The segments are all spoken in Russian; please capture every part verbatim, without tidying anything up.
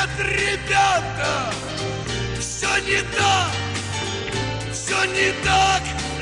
Нет, ребята, все не так, все не так,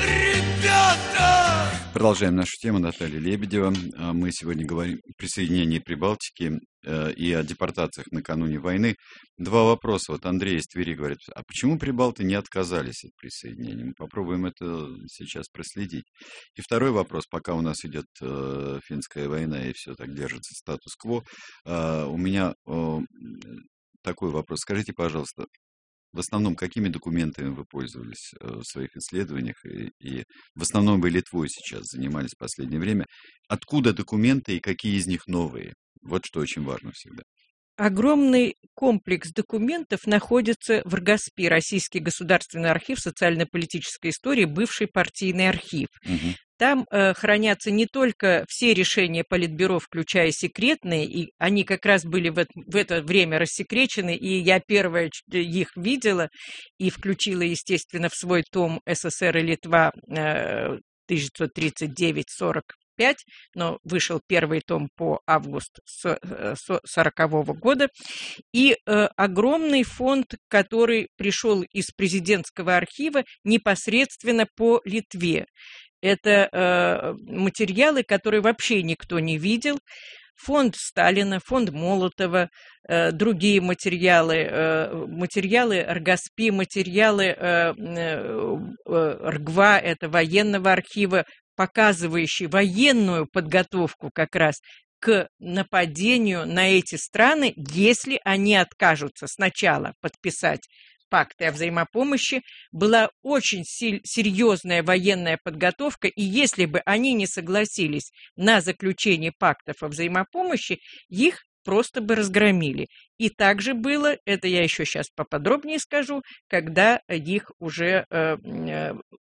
ребята. Продолжаем нашу тему. Наталья Лебедева. Мы сегодня говорим о присоединении Прибалтики и о депортациях накануне войны. Два вопроса. Вот Андрей из Твери говорит, а почему прибалты не отказались от присоединения? Мы попробуем это сейчас проследить. И второй вопрос, пока у нас идет э, финская война и все так держится статус-кво, э, у меня э, такой вопрос. Скажите, пожалуйста, в основном какими документами вы пользовались э, в своих исследованиях? И, и в основном вы Литвой сейчас занимались в последнее время. Откуда документы и какие из них новые? Вот что очень важно всегда. Огромный комплекс документов находится в РГАСПИ, Российский государственный архив социально-политической истории, бывший партийный архив. Угу. Там э, хранятся не только все решения Политбюро, включая секретные, и они как раз были в это, в это время рассекречены, и я первая их видела и включила, естественно, в свой том «СССР и Литва» э, тысяча девятьсот тридцать девять сорок пять, но вышел первый том по август сорокового года, и э, огромный фонд, который пришел из президентского архива непосредственно по Литве. Это э, материалы, которые вообще никто не видел. Фонд Сталина, фонд Молотова, э, другие материалы, э, материалы РГАСПИ, материалы э, э, РГВА, это военного архива, показывающие военную подготовку как раз к нападению на эти страны, если они откажутся сначала подписать пакты о взаимопомощи, была очень серьезная военная подготовка, и если бы они не согласились на заключение пактов о взаимопомощи, их просто бы разгромили. И также было, это я еще сейчас поподробнее скажу, когда их уже э, э,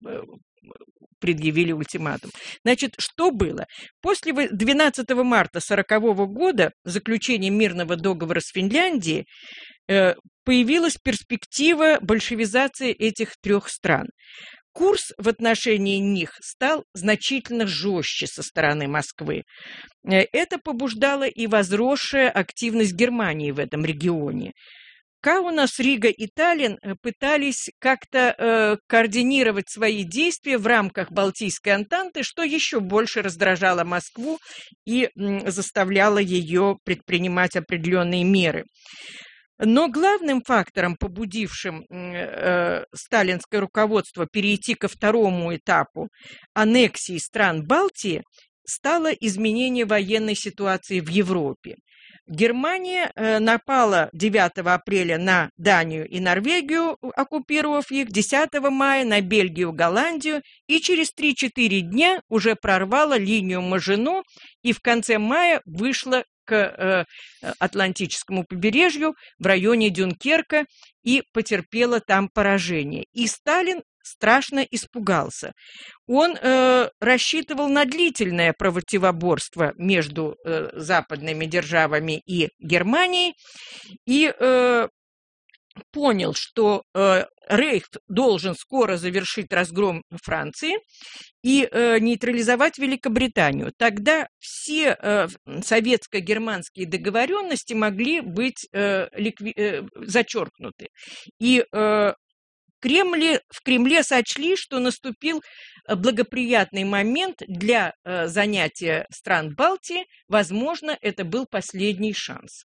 предъявили ультиматум. Значит, что было? После двенадцатого марта сорокового года, заключения мирного договора с Финляндией, э, появилась перспектива большевизации этих трех стран. Курс в отношении них стал значительно жестче со стороны Москвы. Это побуждало и возросшая активность Германии в этом регионе. Каунас, Рига и Таллин пытались как-то э, координировать свои действия в рамках Балтийской антанты, что еще больше раздражало Москву и м, заставляло ее предпринимать определенные меры. Но главным фактором, побудившим э, сталинское руководство перейти ко второму этапу аннексии стран Балтии, стало изменение военной ситуации в Европе. Германия э, напала девятого апреля на Данию и Норвегию, оккупировав их, десятого мая на Бельгию, Голландию, и через три-четыре дня уже прорвала линию Мажино и в конце мая вышла к э, Атлантическому побережью в районе Дюнкерка и потерпела там поражение. И Сталин страшно испугался. Он э, рассчитывал на длительное противоборство между э, западными державами и Германией и э, понял, что э, Рейх должен скоро завершить разгром Франции и э, нейтрализовать Великобританию. Тогда все э, советско-германские договоренности могли быть э, ликви... э, зачеркнуты. И э, Кремле, в Кремле сочли, что наступил благоприятный момент для э, занятия стран Балтии. Возможно, это был последний шанс.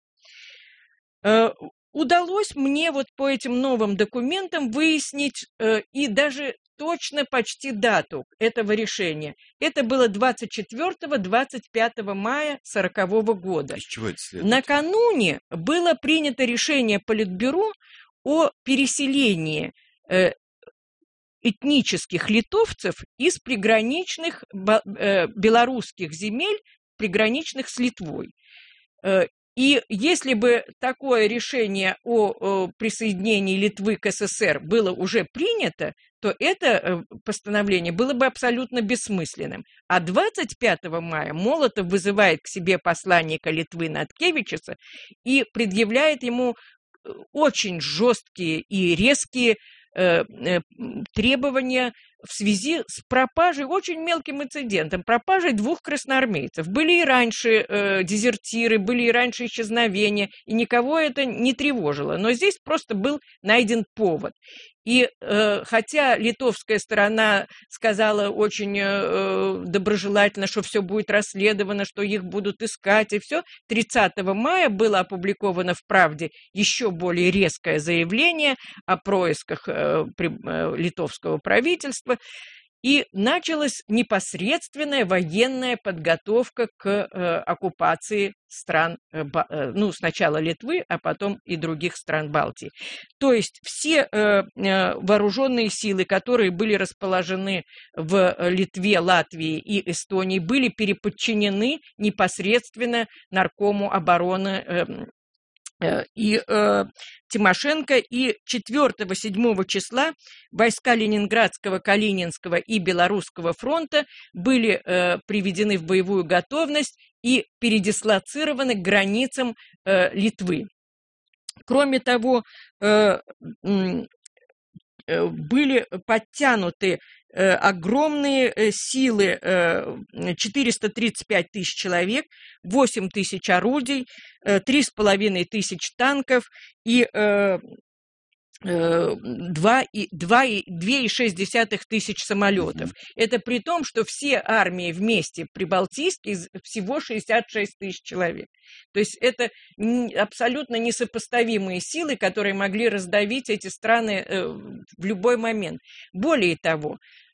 Э, удалось мне вот по этим новым документам выяснить э, и даже точно почти дату этого решения. Это было двадцать четвёртого - двадцать пятого мая сорокового года. Из чего это следует? Накануне было принято решение Политбюро о переселении этнических литовцев из приграничных белорусских земель, приграничных с Литвой. И если бы такое решение о присоединении Литвы к СССР было уже принято, то это постановление было бы абсолютно бессмысленным. А двадцать пятого мая Молотов вызывает к себе посланника Литвы Наткевичуса и предъявляет ему очень жесткие и резкие требования в связи с пропажей, очень мелким инцидентом, пропажей двух красноармейцев. Были и раньше э, дезертиры, были и раньше исчезновения, и никого это не тревожило. Но здесь просто был найден повод. И э, хотя литовская сторона сказала очень э, доброжелательно, что все будет расследовано, что их будут искать, и все, тридцатого мая было опубликовано в «Правде» еще более резкое заявление о происках э, при, э, литовского правительства, и началась непосредственная военная подготовка к э, оккупации стран, э, ба, э, ну, сначала Литвы, а потом и других стран Балтии. То есть все э, э, вооруженные силы, которые были расположены в Литве, Латвии и Эстонии, были переподчинены непосредственно наркому обороны э, и э, Тимошенко, и четвёртого-седьмого числа войска Ленинградского, Калининского и Белорусского фронта были э, приведены в боевую готовность и передислоцированы к границам э, Литвы. Кроме того, э, э, были подтянуты э, огромные э, силы, э, четыреста тридцать пять тысяч человек, восемь тысяч орудий, э, три с половиной тысяч танков и э, два и шесть десятых тысяч самолетов. Это при том, что все армии вместе прибалтийские всего шестьдесят шесть тысяч человек. То есть это абсолютно несопоставимые силы, которые могли раздавить эти страны в любой момент. Более того,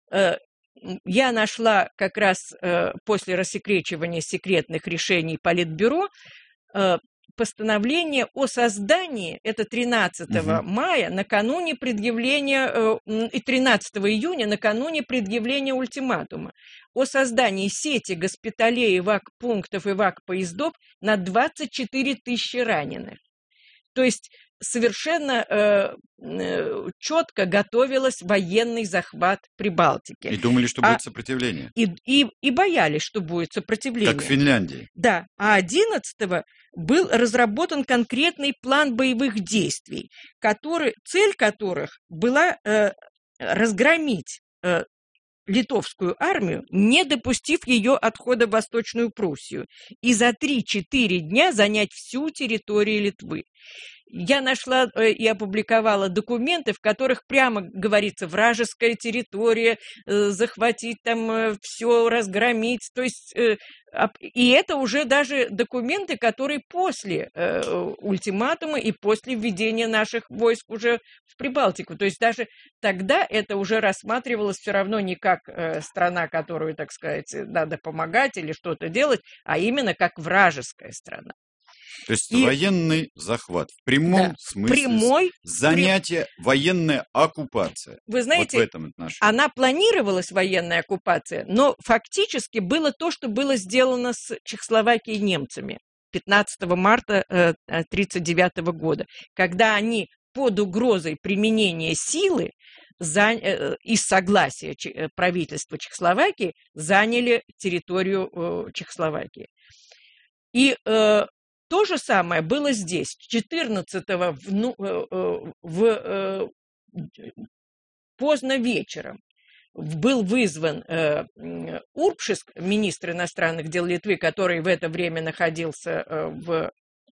я нашла как раз после рассекречивания секретных решений Политбюро постановление о создании, это тринадцатого угу. мая, накануне предъявления, и тринадцатого июня, накануне предъявления ультиматума, о создании сети госпиталей, эвакпунктов, эвакпоездов на двадцать четыре тысячи раненых. То есть совершенно э, э, четко готовилась военный захват Прибалтики. И думали, что а, будет сопротивление. И, и, и боялись, что будет сопротивление. Как в Финляндии. Да. А одиннадцатого был разработан конкретный план боевых действий, который, цель которых была э, разгромить э, литовскую армию, не допустив ее отхода в Восточную Пруссию, и за три-четыре дня занять всю территорию Литвы. Я нашла и опубликовала документы, в которых прямо говорится вражеская территория, захватить там все, разгромить. То есть, и это уже даже документы, которые после ультиматума и после введения наших войск уже в Прибалтику. То есть даже тогда это уже рассматривалось все равно не как страна, которую, так сказать, надо помогать или что-то делать, а именно как вражеская страна. То есть и... военный захват в прямом да, смысле, прямой, занятие, прям... военная оккупация. Вы знаете, вот в этом отношении. Она планировалась, военная оккупация, но фактически было то, что было сделано с Чехословакией немцами пятнадцатого марта тысяча девятьсот тридцать девятого года, когда они под угрозой применения силы за... из согласия правительства Чехословакии заняли территорию Чехословакии. И то же самое было здесь. четырнадцатого в, ну, в, в, поздно вечером был вызван э, Урбшиск, министр иностранных дел Литвы, который в это время находился э, в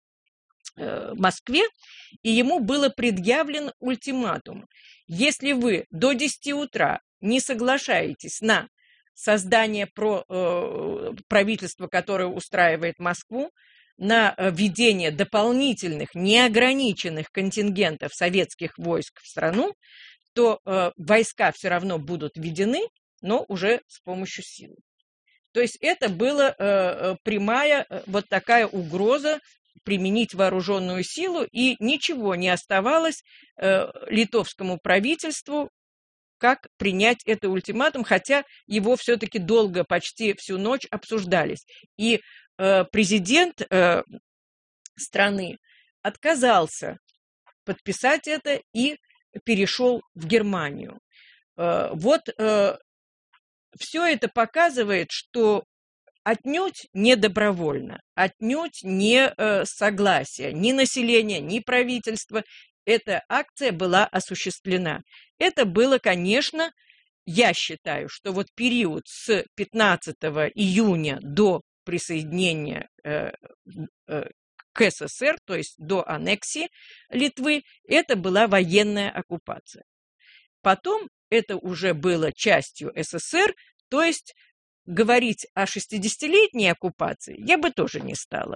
э, Москве, и ему было предъявлен ультиматум. Если вы до десяти утра не соглашаетесь на создание про, э, правительства, которое устраивает Москву, на введение дополнительных, неограниченных контингентов советских войск в страну, то э, войска все равно будут введены, но уже с помощью силы. То есть это была э, прямая э, вот такая угроза применить вооруженную силу, и ничего не оставалось э, литовскому правительству, как принять это ультиматум, хотя его все-таки долго, почти всю ночь обсуждались. И президент э, страны отказался подписать это и перешел в Германию. Э, вот э, все это показывает, что отнюдь не добровольно, отнюдь не э, согласие ни населения, ни правительства. Эта акция была осуществлена. Это было, конечно, я считаю, что вот период с пятнадцатого июня до присоединения э, э, к СССР, то есть до аннексии Литвы, это была военная оккупация. Потом это уже было частью СССР, то есть говорить о шестидесятилетней оккупации я бы тоже не стала.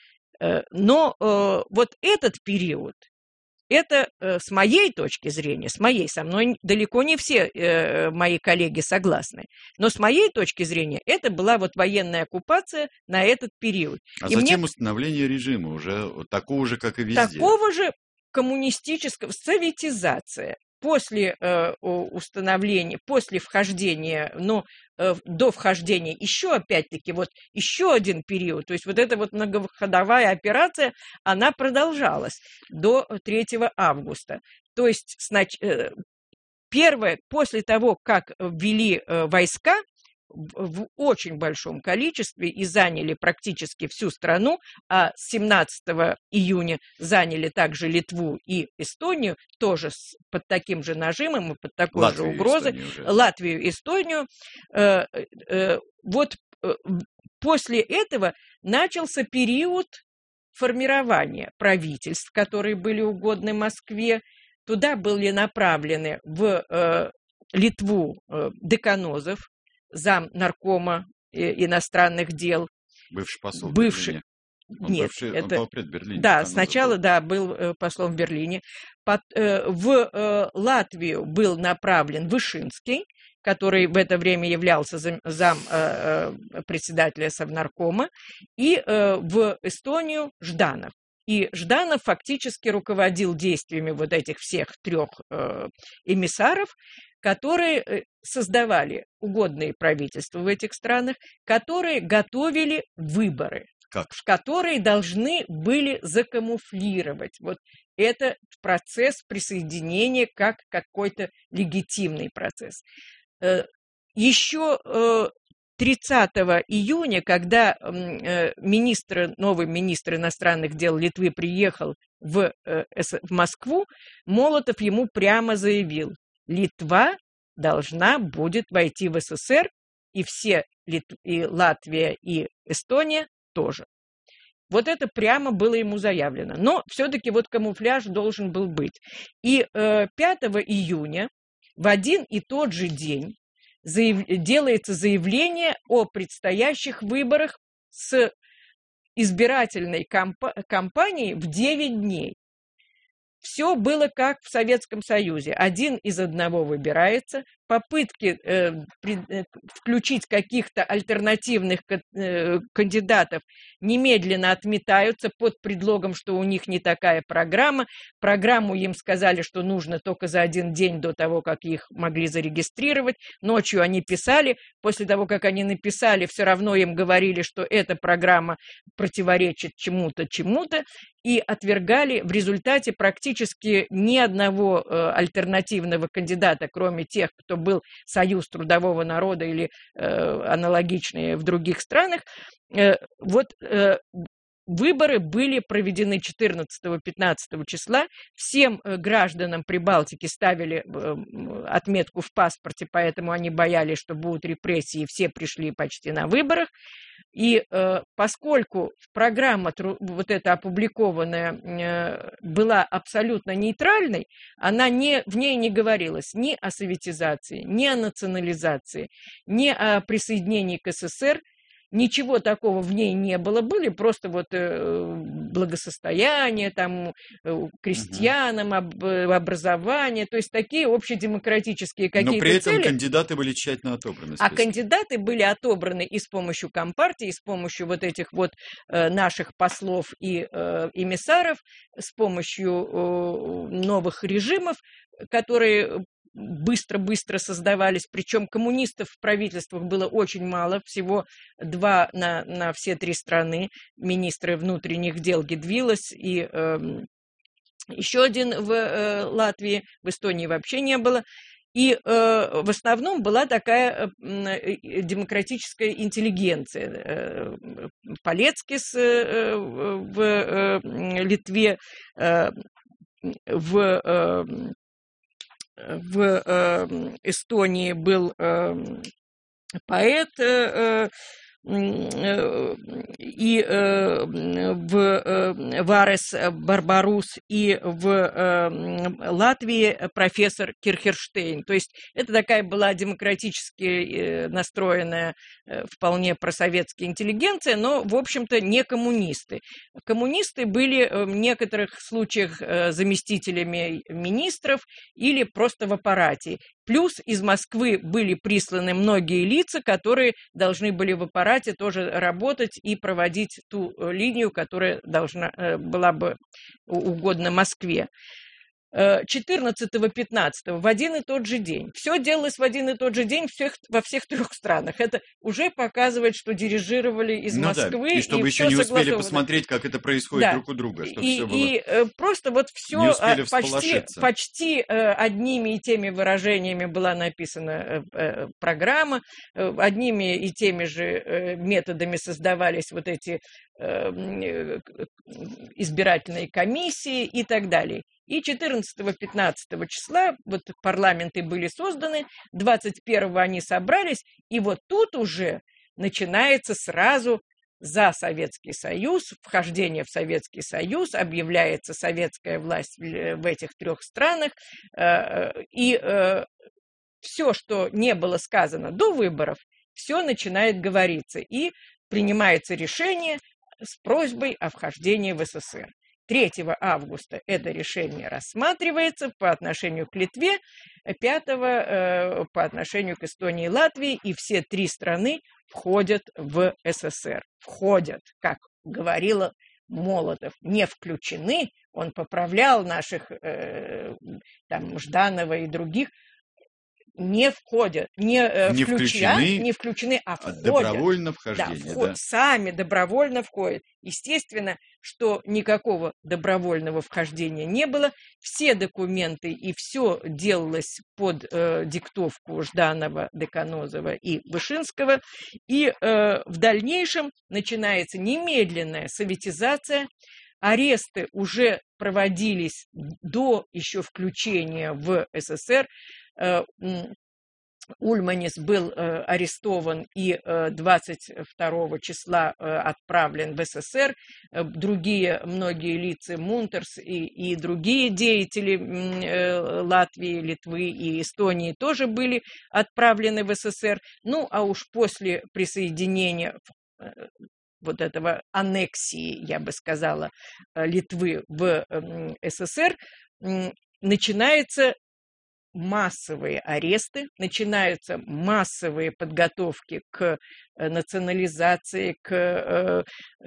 Но э, вот этот период, это э, с моей точки зрения, с моей, со мной далеко не все э, мои коллеги согласны, но с моей точки зрения это была вот военная оккупация на этот период. А И затем мне установление режима уже вот такого же, как и везде. такого же коммунистического, советизация. После э, установления, после вхождения, ну, э, до вхождения еще, опять-таки, вот еще один период, то есть вот эта вот многоходовая операция, она продолжалась до третьего августа. То есть, снач... э, первое, после того, как ввели э, войска, в очень большом количестве и заняли практически всю страну, а с семнадцатого июня заняли также Литву и Эстонию, тоже с, под таким же нажимом и под такой Латвию же угрозой, Эстонию Латвию и Эстонию. Э, э, вот э, после этого начался период формирования правительств, которые были угодны Москве. Туда были направлены в э, Литву э, Деканозов, зам наркома иностранных дел. Бывший посол Бывший. в Берлине. Он Нет, бывший, это... он был пред Берлине. Да, сначала, был. да, был э, послом в Берлине. Под, э, в э, Латвию был направлен Вышинский, который в это время являлся зам, зам э, э, председателя Совнаркома, и э, в Эстонию Жданов. И Жданов фактически руководил действиями вот этих всех трех э, эмиссаров, которые создавали угодные правительства в этих странах, которые готовили выборы, как? которые должны были закамуфлировать вот этот процесс присоединения как какой-то легитимный процесс. Еще тридцатого июня, когда министр, новый министр иностранных дел Литвы приехал в, в Москву, Молотов ему прямо заявил: Литва должна будет войти в СССР, и все, и Латвия, и Эстония тоже. Вот это прямо было ему заявлено. Но все-таки вот камуфляж должен был быть. И э, пятого июня в один и тот же день заяв... делается заявление о предстоящих выборах с избирательной камп... кампанией в девять дней. Все было как в Советском Союзе. Один из одного выбирается. Попытки э, при, э, включить каких-то альтернативных э, кандидатов немедленно отметаются под предлогом, что у них не такая программа. Программу им сказали, что нужно только за один день до того, как их могли зарегистрировать. Ночью они писали. После того, как они написали, все равно им говорили, что эта программа противоречит чему-то, чему-то. И отвергали в результате практически ни одного э, альтернативного кандидата, кроме тех, кто был Союз трудового народа или э, аналогичные в других странах. Э, вот э, выборы были проведены четырнадцатого-пятнадцатого числа. Всем э, гражданам Прибалтики ставили э, отметку в паспорте, поэтому они боялись, что будут репрессии, и все пришли почти на выборах. И э, поскольку программа вот эта опубликованная э, была абсолютно нейтральной, она не, в ней не говорилось ни о советизации, ни о национализации, ни о присоединении к СССР. Ничего такого в ней не было. Были просто вот э, благосостояние там, э, крестьянам, об, образование, то есть такие общедемократические какие-то цели. Но при этом цели. Кандидаты были тщательно отобраны. А кандидаты были отобраны и с помощью Компартии, и с помощью вот этих вот э, наших послов и э, эмиссаров, с помощью э, новых режимов, которые быстро-быстро создавались, причем коммунистов в правительствах было очень мало, всего два на, на все три страны, министры внутренних дел Гедвилас и э, еще один в э, Латвии, в Эстонии вообще не было. И э, в основном была такая э, демократическая интеллигенция. Э, Палецкис э, в э, Литве, э, в... Э, в э, Эстонии был э, поэт, э, и в Варес Барбарус, и в Латвии профессор Кирхерштейн. То есть это такая была демократически настроенная, вполне просоветская интеллигенция, но, в общем-то, не коммунисты. Коммунисты были в некоторых случаях заместителями министров или просто в аппарате. Плюс из Москвы были присланы многие лица, которые должны были в аппарате тоже работать и проводить ту линию, которая должна была бы угодна Москве. четырнадцатого-пятнадцатого в один и тот же день. Все делалось в один и тот же день всех, во всех трех странах. Это уже показывает, что дирижировали из ну Москвы. Да. И чтобы и еще не успели посмотреть, как это происходит да. друг у друга. Чтобы и, все было... и просто вот все почти, почти одними и теми выражениями была написана программа, одними и теми же методами создавались вот эти избирательные комиссии и так далее. И четырнадцатого-пятнадцатого числа вот парламенты были созданы, двадцать первого они собрались, и вот тут уже начинается сразу за Советский Союз, вхождение в Советский Союз, объявляется советская власть в этих трех странах, и все, что не было сказано до выборов, все начинает говориться, и принимается решение с просьбой о вхождении в СССР. третьего августа это решение рассматривается по отношению к Литве, пятого э, по отношению к Эстонии и Латвии, и все три страны входят в СССР. Входят, как говорила Молотов, не включены, он поправлял наших, э, там, Жданова и других, не входят, не, не, включая, включены, не включены, а входят. Добровольно вхождение, да, вход, да. Сами добровольно входят. Естественно, что никакого добровольного вхождения не было. Все документы и все делалось под э, диктовку Жданова, Деканозова и Вышинского. И э, в дальнейшем начинается немедленная советизация. Аресты уже проводились до еще включения в СССР. Ульманис был э, арестован и э, двадцать второго числа э, отправлен в СССР. Э, другие многие лица, Мунтерс и, и другие деятели э, Латвии, Литвы и Эстонии тоже были отправлены в СССР. Ну, а уж после присоединения э, вот этого аннексии, я бы сказала, Литвы в э, СССР, э, начинается массовые аресты, начинаются массовые подготовки к национализации, к,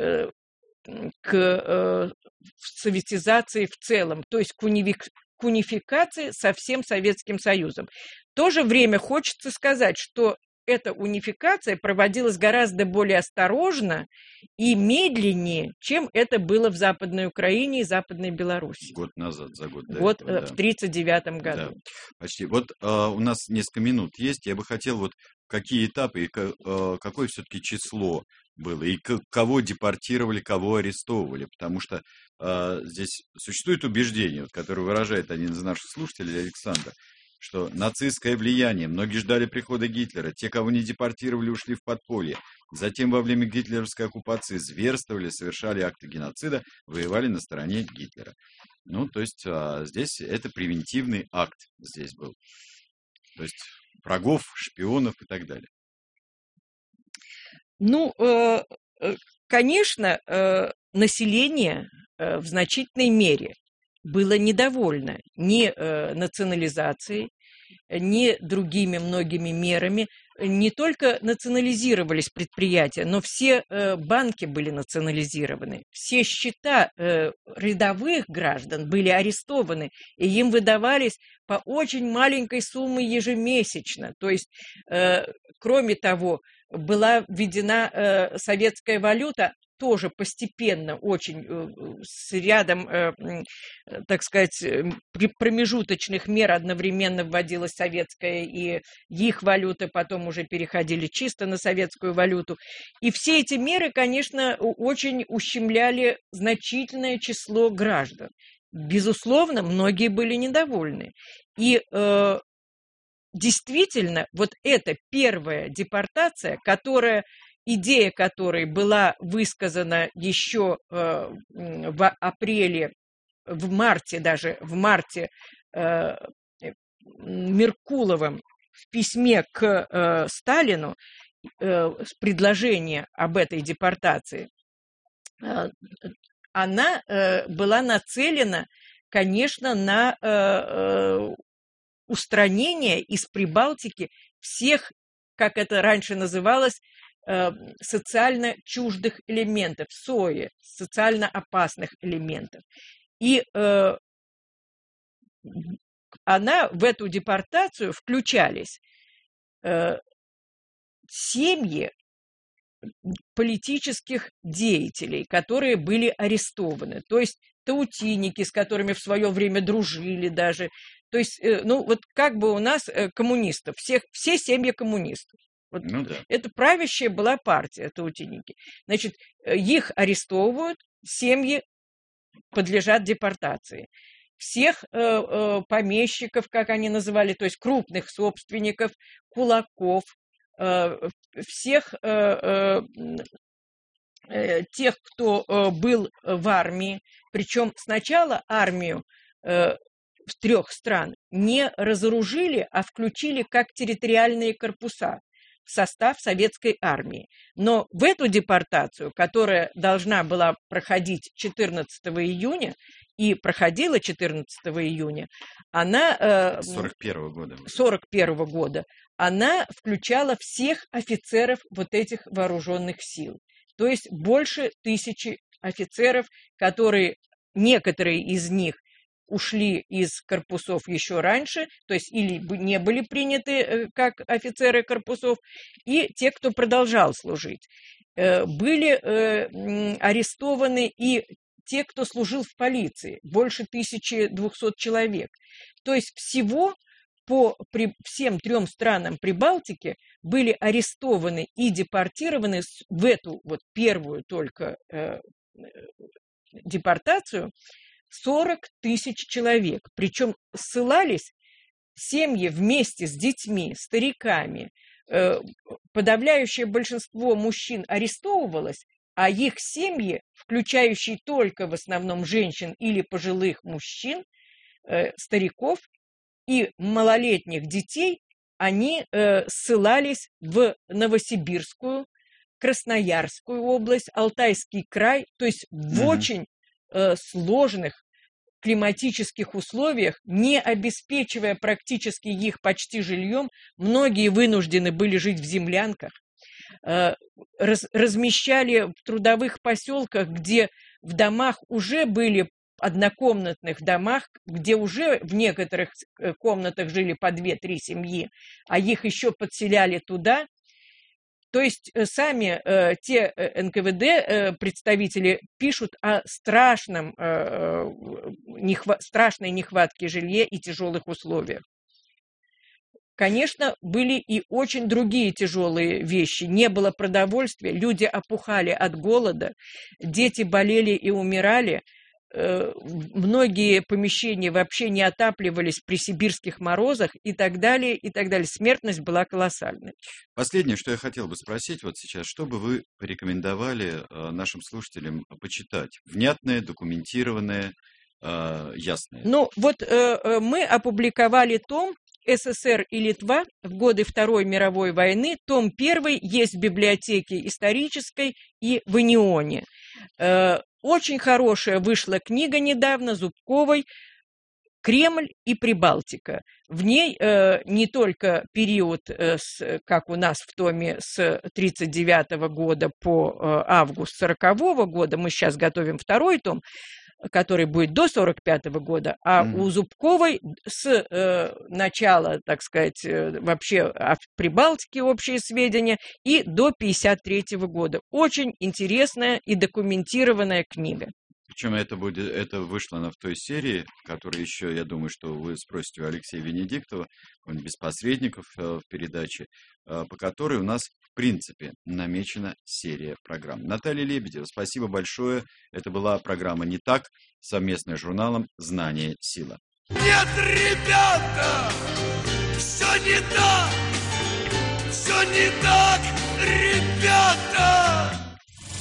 к советизации в целом, то есть к унификации со всем Советским Союзом. В то же время хочется сказать, что эта унификация проводилась гораздо более осторожно и медленнее, чем это было в Западной Украине и Западной Беларуси. Год назад, за год до Вот этого, да. в тридцать девятом году. Да, почти. Вот а, у нас несколько минут есть. Я бы хотел, вот какие этапы и а, какое все-таки число было, и к, кого депортировали, кого арестовывали. Потому что а, здесь существует убеждение, вот, которое выражает один из наших слушателей, Александр, что нацистское влияние, многие ждали прихода Гитлера, те, кого не депортировали, ушли в подполье. Затем во время гитлеровской оккупации зверствовали, совершали акты геноцида, воевали на стороне Гитлера. Ну, то есть а, здесь это превентивный акт здесь был. То есть врагов, шпионов и так далее. Ну, э, конечно, э, население э, в значительной мере было недовольно ни э, национализацией, ни другими многими мерами. Не только национализировались предприятия, но все э, банки были национализированы. Все счета э, рядовых граждан были арестованы, и им выдавались по очень маленькой сумме ежемесячно. То есть, э, кроме того, была введена э, советская валюта, тоже постепенно, очень с рядом, так сказать, промежуточных мер одновременно вводилась советская и их валюта, потом уже переходили чисто на советскую валюту. И все эти меры, конечно, очень ущемляли значительное число граждан. безусловно, многие были недовольны. И э, действительно, вот эта первая депортация, которая, идея которой была высказана еще э, в апреле, в марте даже, в марте э, Меркуловым в письме к э, Сталину э, с предложением об этой депортации, э, она э, была нацелена, конечно, на э, э, устранение из Прибалтики всех, как это раньше называлось, э, социально чуждых элементов, СОЭ, социально опасных элементов. И э, она, в эту депортацию включались э, семьи политических деятелей, которые были арестованы, то есть таутинники, с которыми в свое время дружили даже, то есть, э, ну, вот как бы у нас э, коммунистов, всех, все семьи коммунистов. Вот Ну да. это правящая была партия, таутиники. Значит, э, их арестовывают, семьи подлежат депортации. Всех э, э, помещиков, как они называли, то есть крупных собственников, кулаков, э, всех э, э, э, тех, кто э, был в армии, причем сначала армию э, в трех стран не разоружили, а включили как территориальные корпуса в состав советской армии. Но в эту депортацию, которая должна была проходить четырнадцатого июня, и проходила четырнадцатого июня, она... сорок первого года. сорок первого года, она включала всех офицеров вот этих вооруженных сил. То есть больше тысячи офицеров, которые, некоторые из них ушли из корпусов еще раньше, то есть или не были приняты как офицеры корпусов, и те, кто продолжал служить. Были арестованы и те, кто служил в полиции, больше тысячи двухсот человек. То есть всего по при, всем трем странам Прибалтики были арестованы и депортированы в эту вот первую только э, депортацию сорок тысяч человек. Причем ссылались семьи вместе с детьми, стариками. Э, подавляющее большинство мужчин арестовывалось, а их семьи, включающие только в основном женщин или пожилых мужчин, э, стариков и малолетних детей, они э, ссылались в Новосибирскую, Красноярскую область, Алтайский край, то есть в mm-hmm. очень э, сложных климатических условиях, не обеспечивая практически их почти жильем, многие вынуждены были жить в землянках. Раз, размещали в трудовых поселках, где в домах уже были, однокомнатных домах, где уже в некоторых комнатах жили по две-три семьи, а их еще подселяли туда. То есть сами э, те эн ка вэ дэ э, представители пишут о страшном, э, нехва- страшной нехватке жилья и тяжелых условиях. Конечно, были и очень другие тяжелые вещи. Не было продовольствия, люди опухали от голода, дети болели и умирали. Многие помещения вообще не отапливались при сибирских морозах и так далее, и так далее. Смертность была колоссальной. Последнее, что я хотел бы спросить вот сейчас, что бы вы порекомендовали нашим слушателям почитать? Внятное, документированное, ясное. Ну, вот мы опубликовали том «эс эс эр и Литва в годы Второй мировой войны». Том первый есть в библиотеке исторической и в Инионе. Очень хорошая вышла книга недавно Зубковой «Кремль и Прибалтика». В ней э, не только период, э, с, как у нас в томе, с тридцать девятого года по э, август сорокового года, мы сейчас готовим второй том, который будет до сорок пятого года, а mm-hmm. у Зубковой с э, начала, так сказать, э, вообще о Прибалтике общие сведения и до пятьдесят третьего года. Очень интересная и документированная книга. Причем это будет, это вышло она в той серии, которая еще, я думаю, что вы спросите у Алексея Венедиктова, он без посредников э, в передаче, э, по которой у нас, в принципе, намечена серия программ. Наталья Лебедева, спасибо большое. Это была программа «Не так», совместная с журналом «Знание. Сила». Нет, ребята, все не так, все не так, ребята.